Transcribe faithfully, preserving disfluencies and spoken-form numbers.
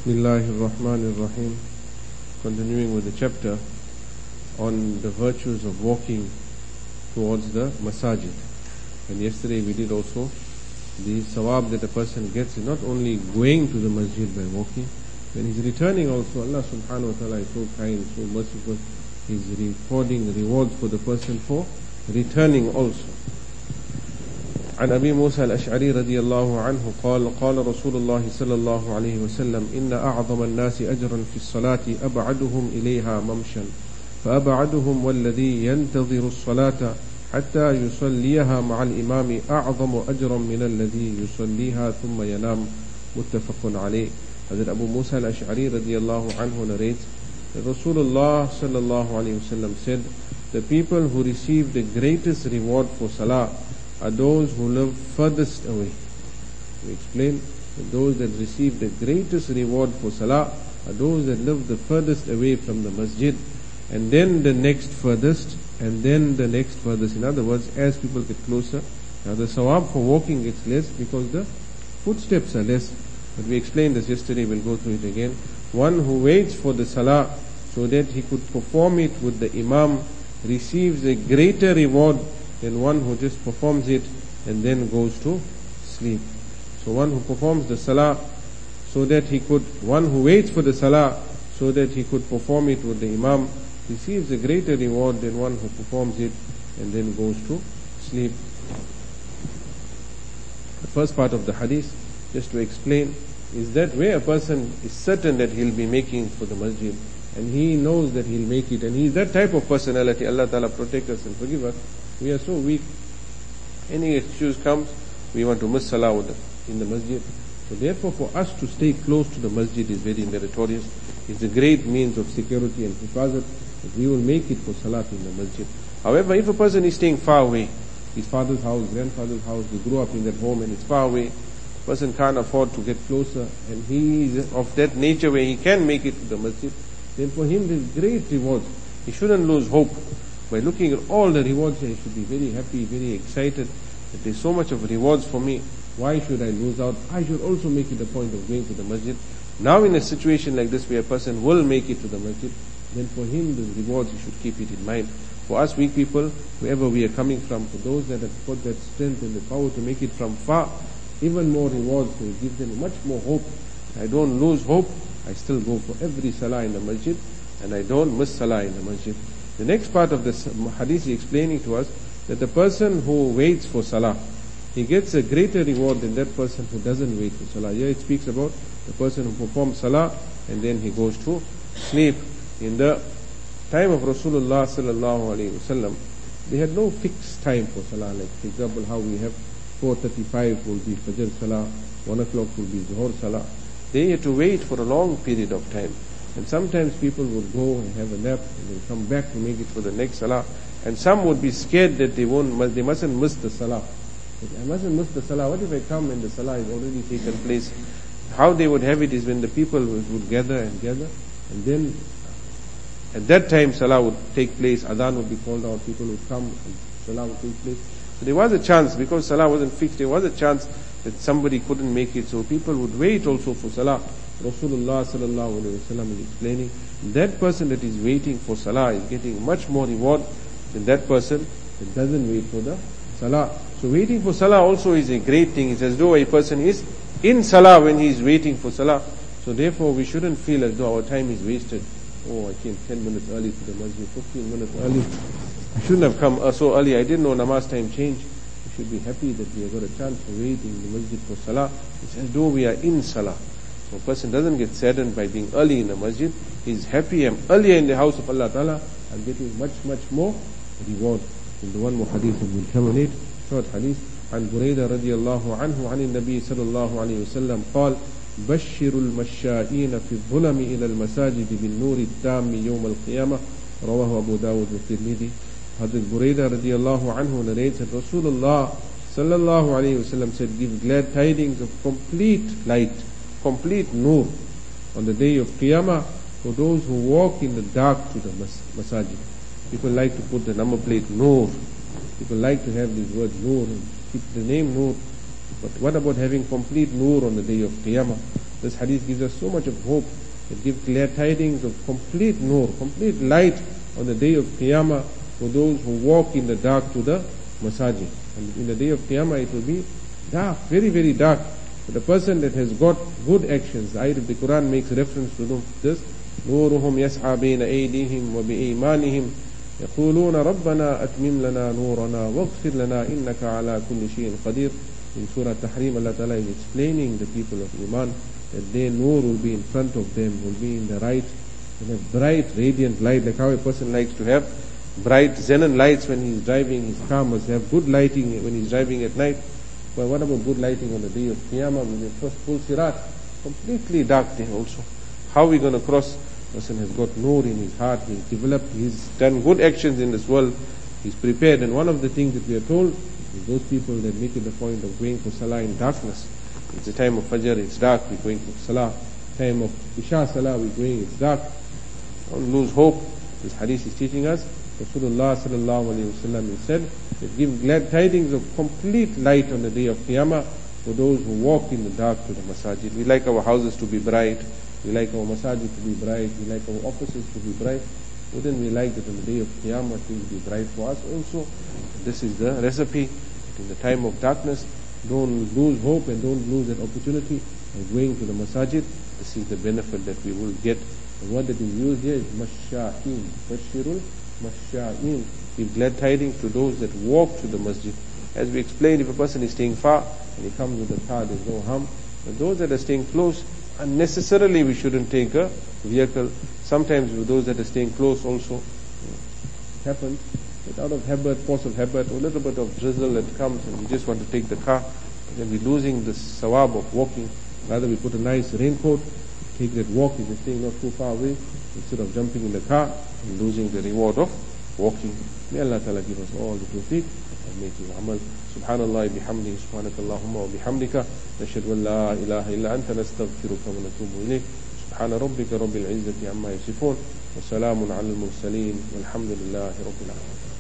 Bismillahir Rahmanir Rahim. Continuing with the chapter on the virtues of walking towards the masajid. And yesterday we did also the sawab that a person gets is not only going to the masjid by walking, when he's returning also, Allah subhanahu wa ta'ala is so kind, so merciful. He's recording rewards for the person for returning also. عن أبي موسى الأشعري رضي الله عنه قال قال رسول الله صلى الله عليه وسلم إن أعظم الناس أجرا في الصلاة أبعدهم إليها ممشا فأبعدهم والذي ينتظر الصلاة حتى يصليها مع الإمام أعظم أجرا من الذي يصليها ثم ينام متفق عليه. Hazrat Abu Musa al-Ash'ari radiyallahu anhu narrates that Rasulullah sallallahu alayhi wasallam said, the people who receive the greatest reward for salah are those who live furthest away. We explain that those that receive the greatest reward for salah are those that live the furthest away from the masjid, and then the next furthest, and then the next furthest. In other words, as people get closer, now the sawab for walking gets less because the footsteps are less. But we explained this yesterday, we'll go through it again. One who waits for the salah so that he could perform it with the imam receives a greater reward than one who just performs it and then goes to sleep. So one who performs the salah so that he could, one who waits for the salah so that he could perform it with the imam receives a greater reward than one who performs it and then goes to sleep. The first part of the hadith, just to explain, is that where a person is certain that he'll be making for the masjid and he knows that he'll make it, and he's that type of personality, Allah Ta'ala protect us and forgive us. We are so weak. Any excuse comes, we want to miss salah with the, in the masjid. So therefore for us to stay close to the masjid is very meritorious. It's a great means of security and hifazat that we will make it for salat in the masjid. However, if a person is staying far away, his father's house, grandfather's house, they grew up in that home and it's far away, person can't afford to get closer, and he is of that nature where he can make it to the masjid, then for him there's great rewards. He shouldn't lose hope. By looking at all the rewards, he should be very happy, very excited that there's so much of rewards for me. Why should I lose out? I should also make it a point of going to the masjid. Now in a situation like this where a person will make it to the masjid, then for him the rewards, he should keep it in mind. For us weak people, wherever we are coming from, for those that have got that strength and the power to make it from far, even more rewards, so it gives them much more hope. I don't lose hope, I still go for every salah in the masjid, and I don't miss salah in the masjid. The next part of this hadith is explaining to us that the person who waits for salah, he gets a greater reward than that person who doesn't wait for salah. Here it speaks about the person who performs salah and then he goes to sleep. In the time of Rasulullah sallallahu alaihi wasallam, they had no fixed time for salah. Like for example, how we have four thirty-five will be Fajr salah, one o'clock will be Zuhur salah. They had to wait for a long period of time. And sometimes people would go and have a nap and then come back to make it for the next salah. And some would be scared that they won't, they mustn't miss the salah. But I mustn't miss the salah. What if I come and the salah is already taken place? How they would have it is when the people would, would gather and gather, and then at that time salah would take place, adhan would be called out, people would come and salah would take place. So there was a chance, because salah wasn't fixed, there was a chance that somebody couldn't make it, so people would wait also for salah. Rasulullah sallallahu alaihi wasallam is explaining, that person that is waiting for salah is getting much more reward than that person that doesn't wait for the salah. So waiting for salah also is a great thing. It's as though a person is in salah when he is waiting for salah. So therefore we shouldn't feel as though our time is wasted. Oh, I came ten minutes early to the masjid, fifteen minutes early. I shouldn't have come uh, so early. I didn't know namaz time changed. We should be happy that we have got a chance to wait in the masjid for salah. It's as though we are in salah. So a person doesn't get saddened by being early in the masjid. He's happy, I'm earlier in the house of Allah Ta'ala. I'm getting much, much more reward. In the one more hadith that will terminate, short hadith. عن بريدة رضي الله عنه عن النبي صلى الله عليه وسلم قال بشر المشائين في الظلم إلى المساجد بالنور التام يوم القيامة رواه أبو داود والترمذي. Hazrat Buraidah radiallahu anhu narrates that Rasulullah sallallahu alayhi wasallam said, give glad tidings of complete light, complete nur on the day of Qiyamah for those who walk in the dark to the mas- masajid. People like to put the number plate nur. People like to have this word nur and keep the name nur. But what about having complete nur on the day of Qiyamah? This hadith gives us so much of hope. It gives clear tidings of complete nur, complete light on the day of Qiyamah for those who walk in the dark to the masajid. And in the day of Qiyamah it will be dark, very, very dark. But the person that has got good actions, the ayat of the Quran makes reference to them, this, نورهم يسعى بين أيديهم وبإيمانهم يقولون ربنا أتمم لنا نورنا واغفر لنا إنك على كل شيء قدير. In Surah Tahrim, Allah Ta'ala is explaining the people of Iman that their nur will be in front of them, will be in the right, in a bright, radiant light, like how a person likes to have bright xenon lights when he's driving his car, must have good lighting when he's driving at night. But what about good lighting on the day of Qiyamah when they first pull Sirat? Completely dark there also. How are we going to cross? The person has got nur in his heart, he's developed, he's done good actions in this world, he's prepared. And one of the things that we are told is those people that make it a point of going for Salah in darkness. It's the time of Fajr, it's dark, we're going for Salah. Time of Isha Salah, we're going, it's dark. Don't lose hope. This hadith is teaching us. Rasulullah sallallahu alayhi wa sallam said that give glad tidings of complete light on the day of Qiyamah for those who walk in the dark to the masajid. We like our houses to be bright. We like our masajid to be bright. We like our offices to be bright. Wouldn't we like that on the day of Qiyamah things be bright for us also? This is the recipe. In the time of darkness, don't lose hope and don't lose that opportunity of going to the masajid. This is the benefit that we will get. And what that is used here is masha'in. Bashirul masha'in. Give glad tidings to those that walk to the masjid. As we explained, if a person is staying far and he comes with a car, there's no harm. But those that are staying close, unnecessarily we shouldn't take a vehicle. Sometimes with those that are staying close also, it happens that out of habit, force of habit, or a little bit of drizzle that comes and we just want to take the car, and then we're losing the sawab of walking. Rather we put a nice raincoat, take that walk if you're staying not too far away, instead of jumping in the car and losing the reward of walking. May Allah Ta'ala give us all the tawfiq and make it amal. Subhanallah bihamdihi, subhanaka Allahumma wa bihamdika, nashhadu an la ilaha illa anta, nastaghfiruka wa natubu ilayk. سبحان ربك رب العزة عما يصفون وسلام على المرسلين والحمد لله رب العالمين.